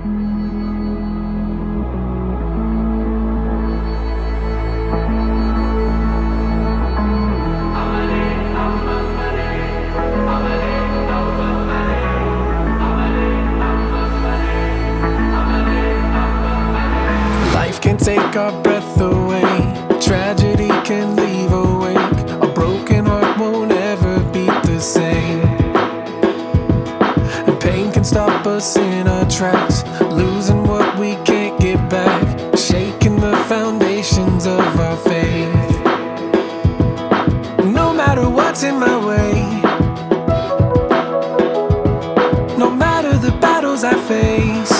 Life can take our breath away. Tragedy can leave a wake. A broken heart won't ever beat the same. And pain can stop us in our tracks, losing what we can't get back, shaking the foundations of our faith. No matter what's in my way, no matter the battles I face,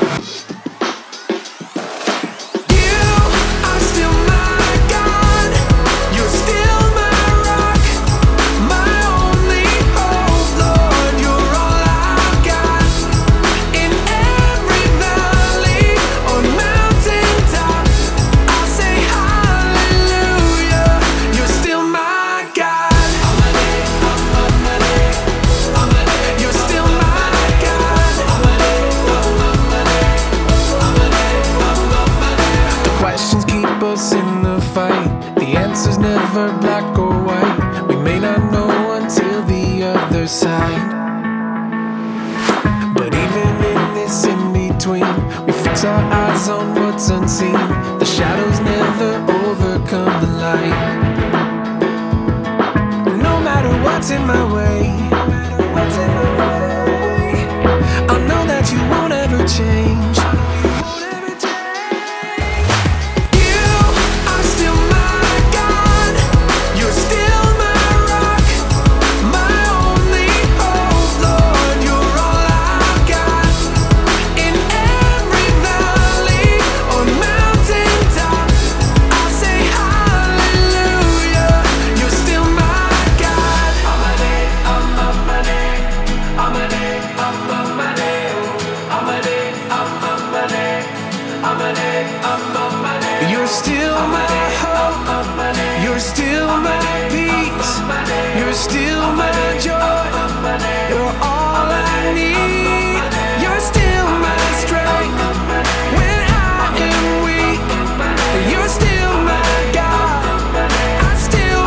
in the fight. The answer's never black or white. We may not know until the other side. But even in this in-between, we fix our eyes on what's unseen. The shadows never overcome the light. No matter what's in my way, I know that you won't ever change. You're still my hope, you're still my peace, you're still my joy, you're all I need. You're still my strength when I am weak, you're still my God, I still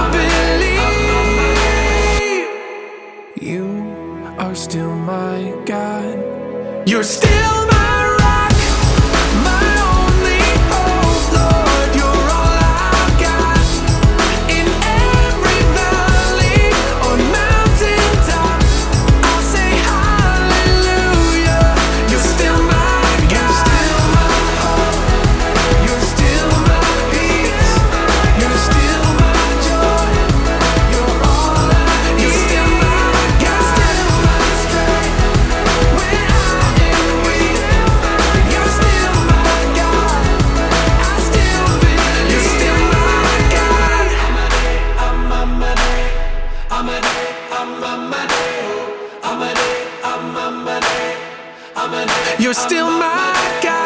believe. You are still my God, you're still my rock, my only hope, Lord, you're all I've got. In every valley or mountaintop, I'll say hallelujah. You're still my God, still my hope, you're still my peace, you're still my joy, you're all I need. You're still my God, still my strength when I am weak. You're still my God, I still believe. You're still my God. You're still my God.